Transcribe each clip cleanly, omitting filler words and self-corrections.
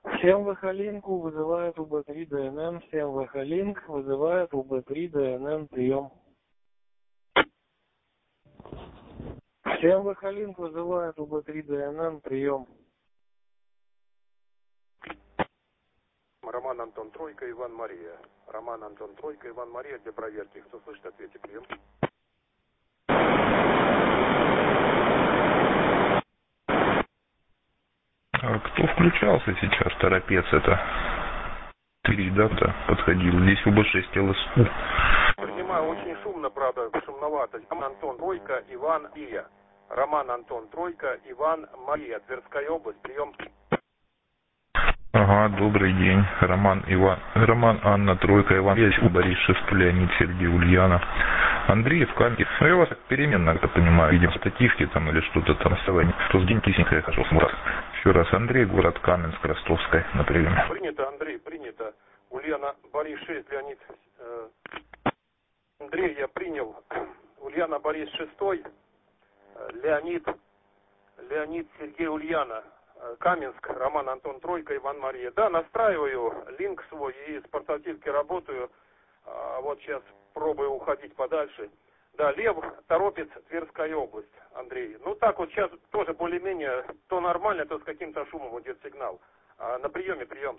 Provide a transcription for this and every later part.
Всем Вахалинку вызывает УБ3 ДНН. Всем Вахалинк вызывает УБ3 ДНН. Прием. Всем Вахалинк вызывает УБ3 ДНН. Прием. Роман Антон Тройка, Иван Мария. Роман Антон Тройка, Иван Мария, для проверки. Кто слышит, ответьте. Прием. А кто включался сейчас? Торопец это? Ребята подходил. Здесь УБ6 ЛСУ. Принимаю, очень шумно, правда, шумновато. Роман Антон Тройка, Иван Мария. Роман Антон Тройка, Иван Мария. Тверская область. Прием. Ага, добрый день. Роман Анна Тройка, Иван Мария, Борис Шест, Леонид, Сергей, Ульяна. Андреев, Камки. Ну, я вас переменно, как понимаю, видим стативки там или что-то там. Что с день кисенько я хожу. Еще раз, Андрей, город Каменск, Ростовская, на приеме. Принято, Андрей, принято. Ульяна, Борис 6, Леонид. Андрей, я принял. Ульяна, Борис 6, Леонид, Сергей, Ульяна. Каменск, Роман Антон Тройка, Иван Мария. Да, настраиваю линк свой и с портативки работаю. Вот сейчас пробую уходить подальше. Да, Лев, Торопец, Тверская область, Андрей. Ну так вот сейчас тоже более-менее то нормально, то с каким-то шумом идет сигнал. На приеме, прием.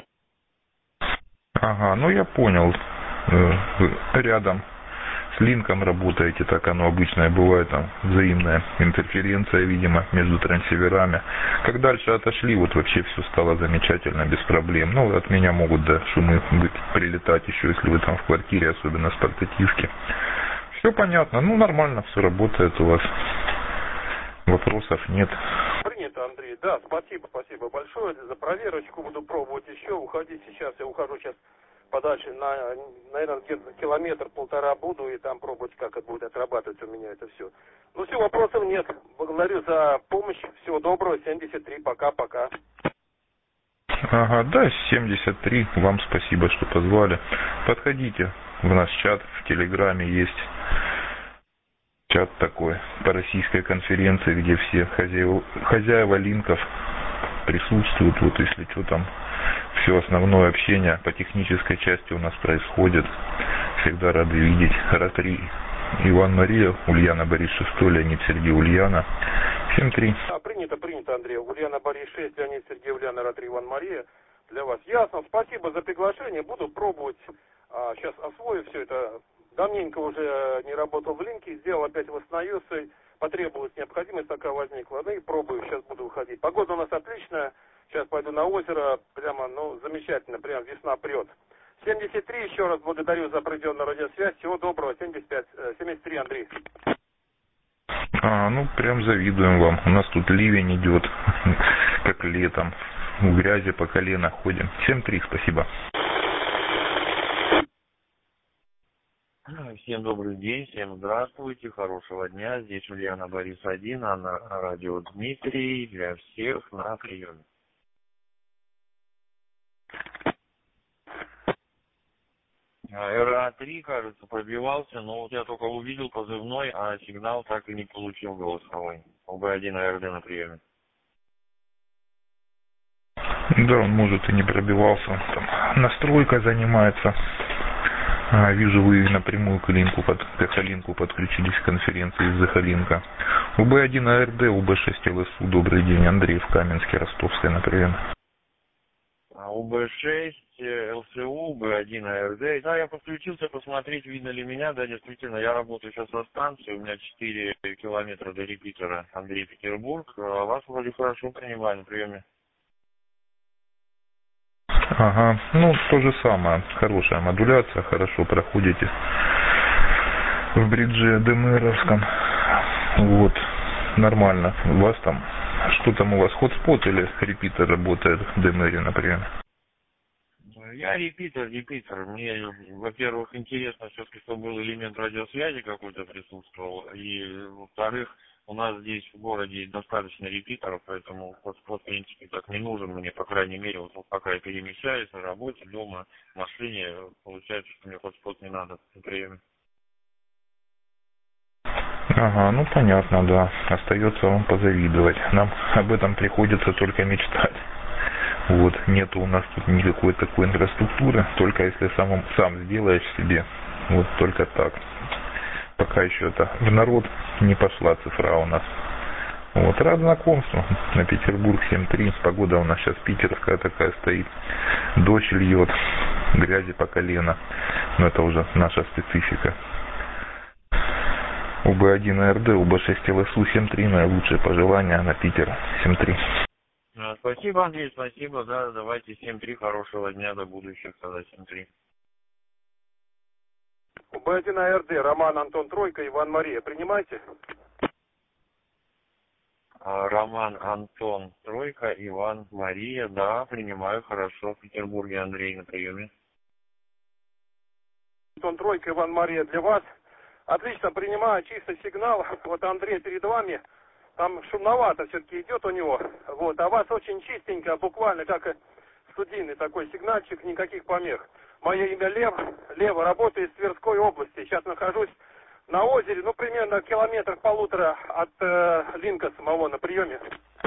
Ага, ну я понял. Рядом с линком работаете, так оно обычно бывает, там взаимная интерференция, видимо, между трансиверами. Как дальше отошли, вот вообще все стало замечательно, без проблем. Ну, от меня могут, да, шумы прилетать еще, если вы там в квартире, особенно с портативки. Все понятно, ну нормально все работает у вас. Вопросов нет. Принято, Андрей. Да, спасибо большое за проверочку. Буду пробовать еще. Уходить сейчас. Я ухожу сейчас подальше, наверное, где-то километр-полтора буду, и там пробовать, как это будет отрабатывать у меня это все. Ну все, вопросов нет. Благодарю за помощь. Всего доброго. 73. Пока-пока. Ага, да, 73. Вам спасибо, что позвали. Подходите в наш чат, в Телеграме есть чат такой по российской конференции, где все хозяева линков присутствуют. Вот если что, там все основное общение по технической части у нас происходит. Всегда рады видеть. Ратри Иван Мария, Ульяна Борис 6, Леонид Сергей, Ульяна. 7-3. Принято, Андрей. Ульяна Борис 6, Леонид Сергей, Ульяна, Ратри Иван Мария. Для вас. Ясно. Спасибо за приглашение. Буду пробовать. Сейчас освою все это. Давненько уже не работал в линке. Сделал, опять восстановился. Потребовалась необходимость такая возникла. Ну и пробую. Сейчас буду выходить. Погода у нас отличная. Сейчас пойду на озеро. Прямо, замечательно. Прям весна прет. 73. Еще раз благодарю за проведенную радиосвязь. Всего доброго. 73, Андрей. Ну прям завидуем вам. У нас тут ливень идет, как летом. В грязи по колено ходим. 7-3, спасибо. Всем добрый день, всем здравствуйте, хорошего дня. Здесь Ульяна Борис 1, а на радио Дмитрий для всех на приеме. РА-3, кажется, пробивался, но вот я только увидел позывной, а сигнал так и не получил голосовой. УБ1 АРД на приеме. Да, он может и не пробивался, он там настройкой занимается. Вижу, вы напрямую к Халинку подключились к конференции из-за Халинка. УБ1 АРД, УБ6 ЛСУ, добрый день, Андрей в Каменске, Ростовской, на приеме. УБ6, ЛСУ, УБ1 АРД. Да, я подключился посмотреть, видно ли меня. Да, действительно, я работаю сейчас на станции, у меня 4 километра до репитера Андрей-Петербург. А вас вроде хорошо принимали на приеме. Ага, то же самое, хорошая модуляция, хорошо проходите в бридже ДМРовском, вот, нормально. У вас там, что там у вас, хотспот или репитер работает в ДМРе, например? Я репитер. Мне, во-первых, интересно все-таки, чтобы был элемент радиосвязи какой-то присутствовал, и, во-вторых, у нас здесь в городе достаточно репитеров, поэтому хотспот, в принципе, так не нужен мне, по крайней мере, вот пока я перемещаюсь на работе, дома, в машине, получается, что мне хотспот не надо на приеме. Ага, понятно, да. Остается вам позавидовать. Нам об этом приходится только мечтать. Вот, нету у нас тут никакой такой инфраструктуры, только если сам сделаешь себе, вот только так. Пока еще это в народ не пошла цифра у нас. Вот, рад знакомству. На Петербург 7-3. Погода у нас сейчас питерская такая стоит. Дождь льет, грязи по колено. Но это уже наша специфика. УБ1 АРД, УБ6 ЛСУ 7-3. Наилучшие пожелания на Питер 7-3. Спасибо, Андрей, спасибо. Да, давайте 7-3. Хорошего дня, до будущих, тогда 7-3. УБ1 АРД, Роман, Антон, Тройка, Иван, Мария. Принимайте? Роман, Антон, Тройка, Иван, Мария. Да, принимаю, хорошо. В Петербурге Андрей на приеме. Антон, Тройка, Иван, Мария для вас. Отлично, принимаю чистый сигнал. Вот Андрей перед вами. Там шумновато все-таки идет у него. Вот, а у вас очень чистенько, буквально как студийный такой сигнальчик, никаких помех. Мое имя Лев. Лева, работаю из Тверской области. Сейчас нахожусь на озере, ну, примерно километрах полутора от Линка самого на приеме.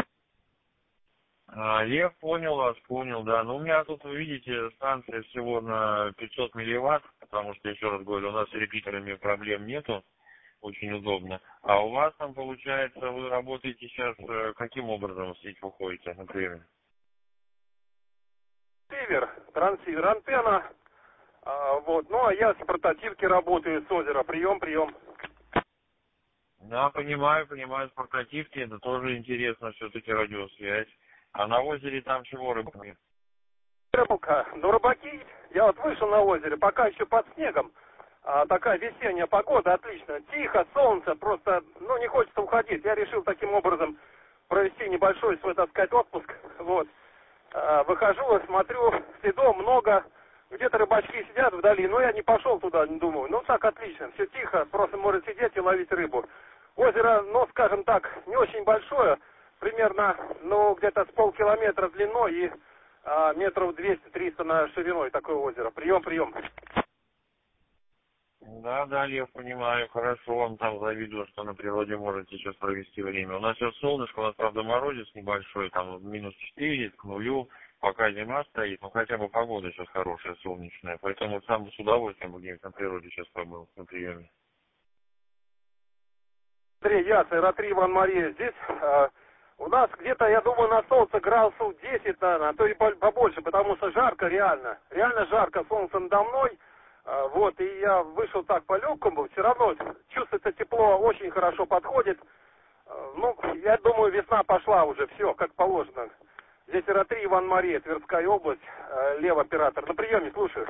Лев, понял вас, понял, да. Ну, у меня тут, вы видите, станция всего на 500 милливатт, потому что, еще раз говорю, у нас с репитерами проблем нету, очень удобно. А у вас там, получается, вы работаете сейчас, каким образом в сеть выходите, например? Трансивер, антенна. Вот, ну, а я с портативки работаю с озера. Прием. Да, понимаю, с портативки, это тоже интересно, все-таки радиосвязь. А на озере там чего рыбки? Рыбалка. Ну, рыбаки, я вот вышел на озере, пока еще под снегом. Такая весенняя погода, отлично. Тихо, солнце, просто, ну, не хочется уходить. Я решил таким образом провести небольшой свой, так сказать, отпуск. Вот. Выхожу, смотрю, следов много. Где-то рыбачки сидят вдали, но я не пошел туда, не думаю. Ну, так, отлично, все тихо, просто можно сидеть и ловить рыбу. Озеро, ну, скажем так, не очень большое. Примерно, ну, где-то с полкилометра длиной и метров 200-300 на шириной такое озеро. Прием. Да, Лев, понимаю, хорошо, вам там завидую, что на природе можете сейчас провести время. У нас сейчас солнышко, у нас, правда, морозец небольшой, там -4, к нулю, пока зима стоит, но хотя бы погода сейчас хорошая, солнечная, поэтому сам с удовольствием бы где-нибудь на природе сейчас побыл на приеме. Андрей, я, Ра-3, Иван, Мария, здесь у нас где-то, я думаю, на солнце градусов 10, наверное, а то и побольше, потому что жарко реально жарко, солнце надо мной. Вот, и я вышел так по-легкому, все равно чувствуется тепло, очень хорошо подходит. Ну, я думаю, весна пошла уже, все, как положено. Здесь Ра-3, Иван, Мария, Тверская область, Лев, оператор. На приеме, слушаю.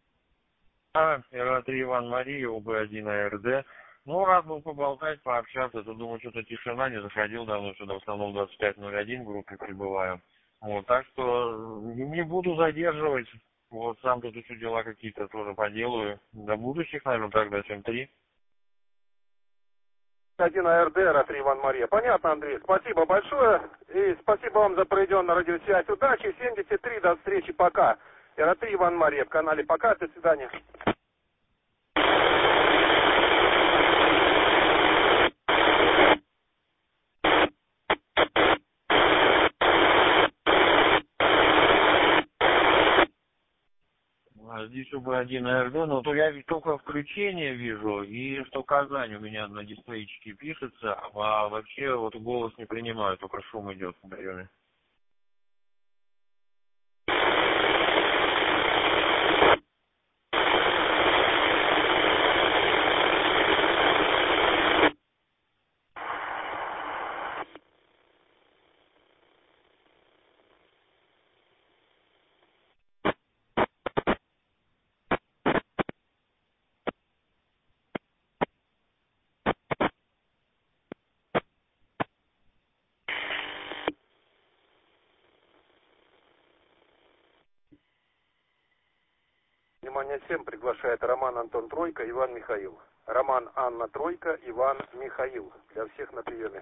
Ра-3, Иван, Мария, УБ1 АРД. Ну, рад был поболтать, пообщаться, то думаю, что-то тишина, не заходил давно сюда, в основном 2501 в группе пребываю. Вот, так что не буду задерживать. Вот, сам тут еще дела какие-то тоже поделаю. До будущих, наверное, тогда 7-3. 1 АРД, Ра-3, Иван, Мария. Понятно, Андрей. Спасибо большое. И спасибо вам за проведенную радиосвязь. Удачи. 73. До встречи. Пока. Ра-3, Иван, Мария. В канале Пока. До свидания. Здесь УБ1 АРД, но то я только включение вижу, и что Казань у меня на дисплейчике пишется, а вообще вот голос не принимаю, только шум идет в приеме. Внимание всем, приглашает Роман, Антон, Тройка, Иван, Михаил. Роман, Анна, Тройка, Иван, Михаил. Для всех на приеме.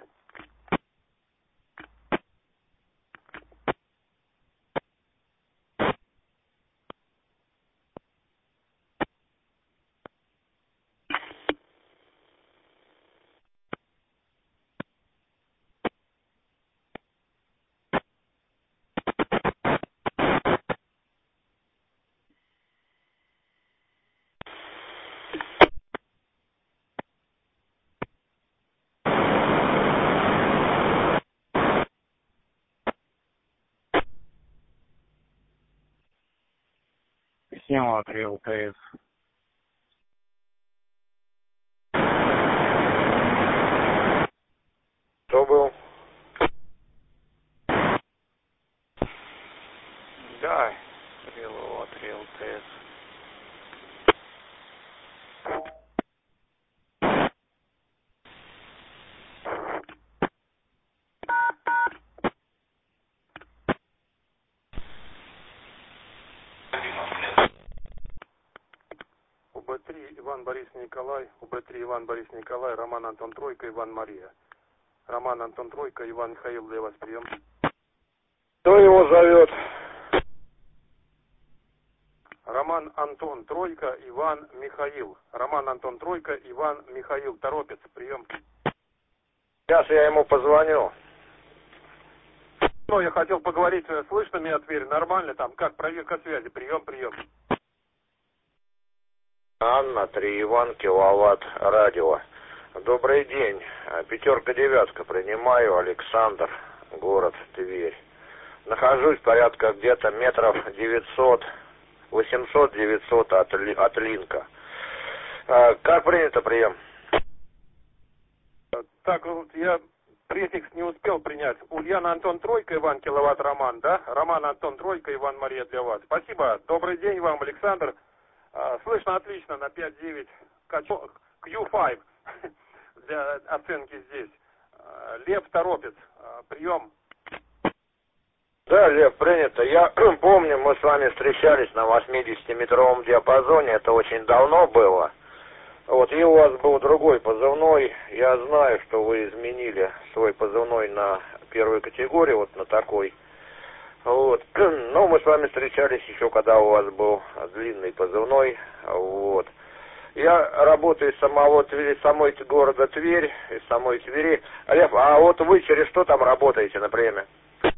система 3 ЛТС. Кто был? Да, Стрелова 3 ЛТС. УБ-3 Иван Борис Николай, УБ-3 Иван Борис Николай, Роман Антон Тройка, Иван Мария. Роман Антон Тройка, Иван Михаил, для вас прием. Кто его зовет? Роман Антон Тройка, Иван Михаил. Роман Антон Тройка, Иван Михаил. Торопец, прием. Сейчас я ему позвоню. Ну, я хотел поговорить, слышно меня, Тверь, нормально там? Как, проверка связи, прием. Анна, 3 Иван, киловатт, радио. Добрый день. 5-9, принимаю, Александр, город Тверь. Нахожусь порядка где-то метров 900, 800-900 от Линка. Как принято прием? Так, вот я префикс не успел принять. Ульяна Антон Тройка, Иван киловатт, Роман, да? Роман Антон Тройка, Иван Мария для вас. Спасибо. Добрый день вам, Александр. Слышно отлично на 5-9 Q5 для оценки здесь. Лев Торопец, прием. Да, Лев, принято. Я помню, мы с вами встречались на 80-метровом диапазоне, это очень давно было. Вот, и у вас был другой позывной. Я знаю, что вы изменили свой позывной на первую категорию, вот на такой. Вот. Но мы с вами встречались еще, когда у вас был длинный позывной. Вот. Я работаю из самой города Тверь, из самой Твери. Лев, а вот вы через что там работаете, например?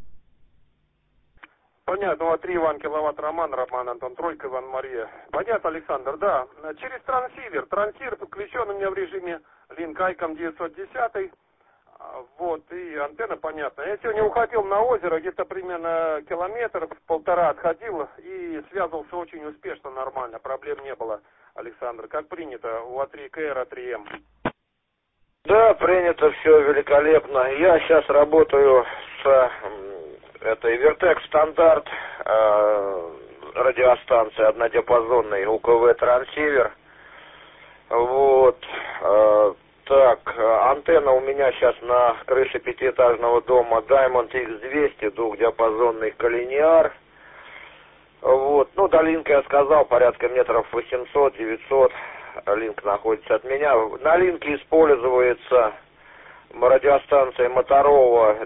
Понятно, 3 Иван киловатт, Роман Антон Тройка, Иван Мария. Понятно, Александр, да. Через трансивер. Трансивер подключен у меня в режиме Link ICOM 910. Вот, и антенна, понятно. Я сегодня уходил на озеро, где-то примерно километр-полтора отходил и связывался очень успешно, нормально. Проблем не было, Александр. Как принято у А3КР, А3М. Да, принято, все великолепно. Я сейчас работаю с этой Вертек стандарт радиостанции однодиапазонный УКВ трансивер. Вот. Так, антенна у меня сейчас на крыше пятиэтажного дома Diamond X200, двухдиапазонный коллинеар. Вот. Ну, до линка я сказал, порядка метров 800-900 линк находится от меня. На линке используется радиостанция Motorola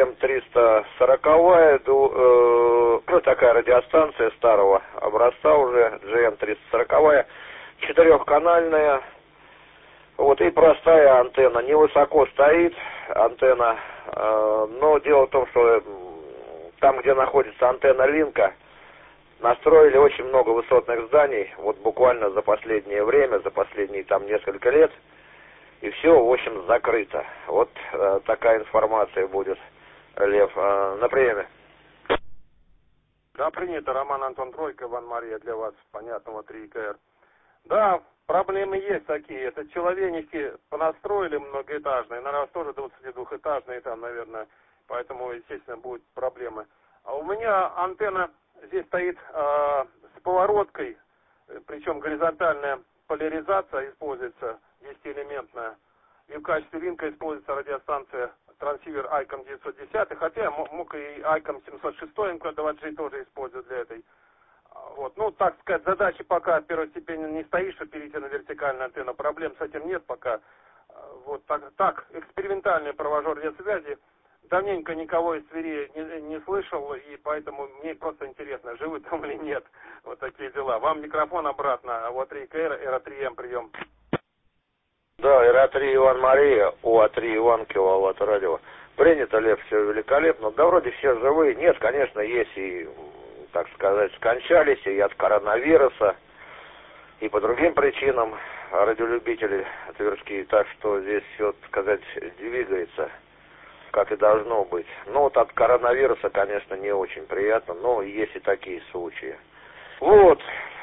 GM340, ну, такая радиостанция старого образца уже, GM340, 4-канальная. Вот, и простая антенна, невысоко стоит антенна, но дело в том, что там, где находится антенна линка, настроили очень много высотных зданий, вот буквально за последнее время, за последние там несколько лет, и все, в общем, закрыто. Вот такая информация будет, Лев, на приеме. Да, принято. Роман Антон Тройка, Иван Мария для вас, понятного 3КР. Да, проблемы есть такие. Это человеники понастроили многоэтажные, на раз тоже 22-этажные там, наверное, поэтому, естественно, будут проблемы. А у меня антенна здесь стоит с повороткой, причем горизонтальная поляризация используется, 10-элементная. И в качестве линка используется радиостанция трансивер ICOM 910, хотя мог и ICOM 706 МК-20G тоже использовать для этой. Вот, ну, так сказать, задачи пока первостепенно не стоит, что перейти на вертикальную антенну. Проблем с этим нет пока. Вот так экспериментальный провожу радиосвязи. Давненько никого из Твери не слышал, и поэтому мне просто интересно, живы там или нет. Вот такие дела. Вам микрофон обратно, УА3КР, РА3М, прием. Да, РА3 Иван Мария, УА3 Иван, киловатт радио. Принято, Лев, все великолепно. Да вроде все живые. Нет, конечно, есть и, так сказать, скончались и от коронавируса, и по другим причинам радиолюбители тверские. Так что здесь все, так сказать, двигается, как и должно быть. Ну вот от коронавируса, конечно, не очень приятно, но есть и такие случаи. Вот,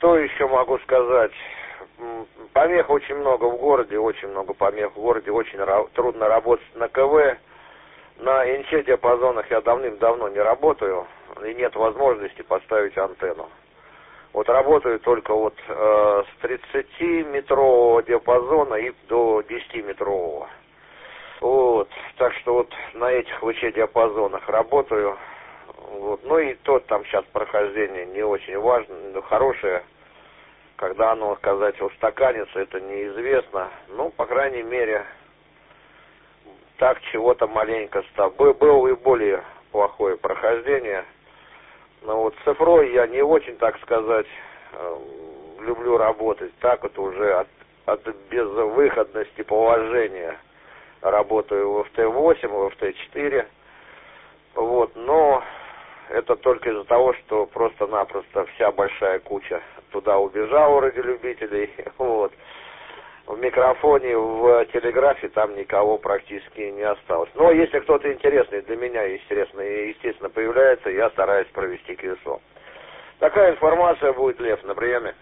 что еще могу сказать? Помех очень много в городе, очень много помех в городе, очень трудно работать на КВ. На НЧ-диапазонах я давным-давно не работаю, и нет возможности поставить антенну. Вот работаю только вот с 30-метрового диапазона и до 10-метрового. Вот, так что вот на этих ВЧ-диапазонах работаю. Вот. Ну и то там сейчас прохождение не очень важно, но хорошее. Когда оно, сказать, устаканится, это неизвестно. Ну, по крайней мере, так чего-то маленько стало. Было и более плохое прохождение. Но вот с цифрой я не очень, так сказать, люблю работать. Так вот уже от безвыходности положения работаю в ФТ-8, в ФТ-4. Вот, но это только из-за того, что просто-напросто вся большая куча туда убежала ради любителей. Вот. В микрофоне, в телеграфе там никого практически не осталось. Но если кто-то интересный для меня, естественно, появляется, я стараюсь провести КСО. Такая информация будет, Лев, на приеме.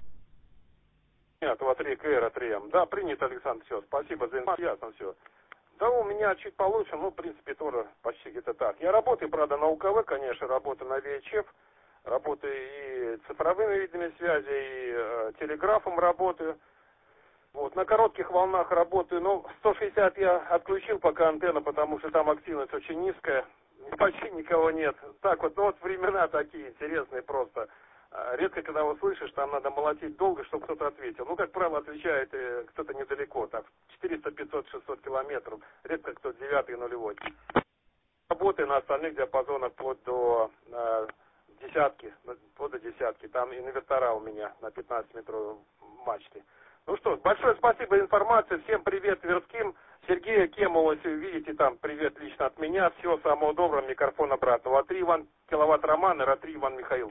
Нет, 2-3 КР 3М. Да, принято, Александр, все. Спасибо за информацию, ясно все. Да, у меня чуть получше, ну, в принципе, тоже почти где-то так. Я работаю, правда, на УКВ, конечно, работаю на ВХФ, работаю и цифровыми видами связи, и телеграфом работаю. Вот, на коротких волнах работаю, но 160 я отключил пока антенну, потому что там активность очень низкая, почти никого нет. Так вот, ну вот времена такие интересные просто. Редко, когда услышишь, там надо молотить долго, чтобы кто-то ответил. Ну, как правило, отвечает кто-то недалеко, так, 400, 500, 600 километров. Редко кто 9-й, 0-й. Работаю на остальных диапазонах вплоть до десятки, вплоть до десятки. Там инвертора у меня на 15-метровой мачте. Ну что ж, большое спасибо за информацию. Всем привет Тверским. Сергея Кемова, если видите, там привет лично от меня. Всего самого доброго, микрофон обратно. РА-3 Иван, киловатт Роман и РА-3 Иван Михаил.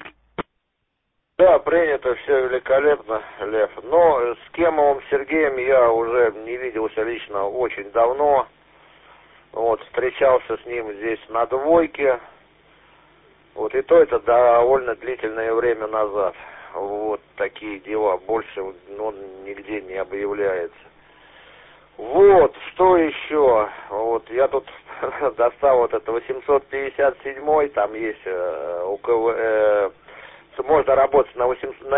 Да, принято, все великолепно, Лев. Но с Кемовым Сергеем я уже не виделся лично очень давно. Вот, встречался с ним здесь на двойке. Вот, и то это довольно длительное время назад. Вот такие дела. Больше он нигде не объявляется. Вот, что еще? Вот, я тут достал вот это 857, там есть УКВ... Можно работать на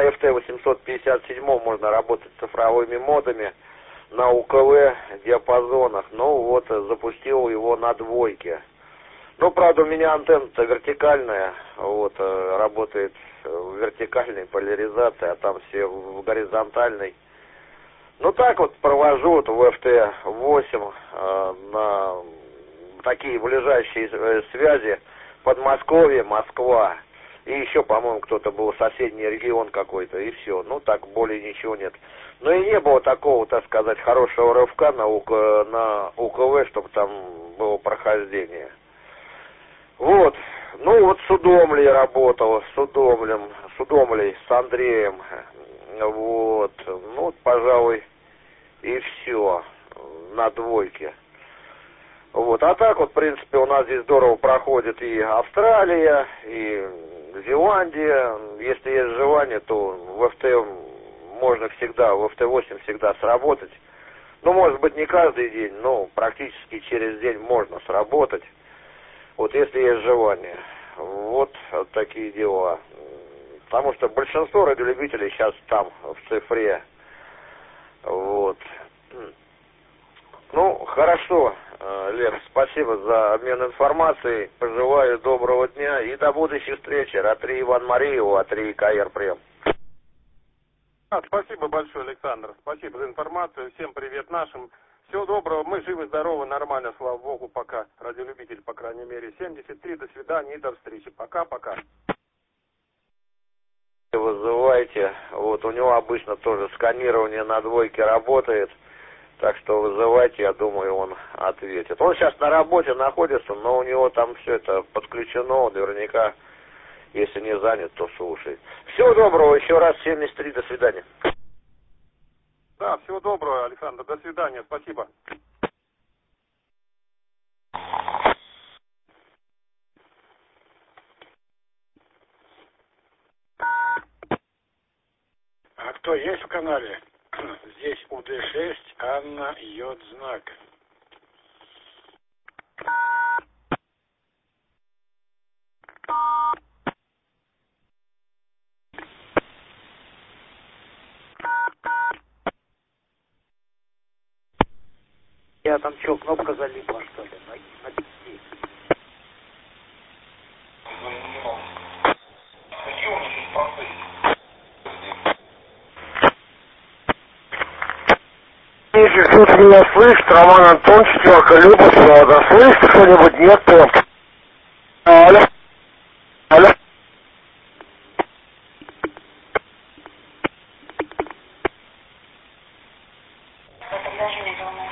FT-857, можно работать цифровыми модами, на УКВ диапазонах. Ну вот, запустил его на двойке. Ну, правда, у меня антенна-то вертикальная, вот, работает в вертикальной поляризации, а там все в горизонтальной. Ну, так вот провожу вот в FT-8 на такие ближайшие связи: Подмосковье, Москва. И еще, по-моему, кто-то был соседний регион какой-то, и все. Ну, так, более ничего нет. Но и не было такого, так сказать, хорошего рывка на УКВ, чтобы там было прохождение. Вот. Ну, вот с Удомлей работал, с Удомлей, с Андреем. Вот. Ну, пожалуй, и все на двойке. Вот. А так вот, в принципе, у нас здесь здорово проходит и Австралия, и Зеландия. Если есть желание, то в ФТ можно всегда, в FT-8 всегда сработать. Ну, может быть, не каждый день, но практически через день можно сработать. Вот если есть желание. Вот такие дела. Потому что большинство радиолюбителей сейчас там, в цифре. Вот. Ну, хорошо, Лев, спасибо за обмен информацией. Пожелаю доброго дня и до будущей встречи. РА-3 Иван Мария, РА-3 КР Прем. Спасибо большое, Александр. Спасибо за информацию. Всем привет нашим. Всего доброго. Мы живы, здоровы, нормально, слава богу, пока. Радиолюбитель, по крайней мере. 73, до свидания и до встречи. Пока-пока. Вызывайте. Вот у него обычно тоже сканирование на двойке работает. Так что вызывайте, я думаю, он ответит. Он сейчас на работе находится, но у него там все это подключено, наверняка, если не занят, то слушает. Всего доброго, еще раз, 73, до свидания. Да, всего доброго, Александр, до свидания, спасибо. кто есть в канале? Здесь УД-6, Анна, Йод-знак. Я там что, кнопка залипла, что ли? На пяти. Если кто-то меня слышит, Роман Антон, 4 Люба, Сада. Слышите что-нибудь? Нет, то. Алло. Алло. Это даже не думаю.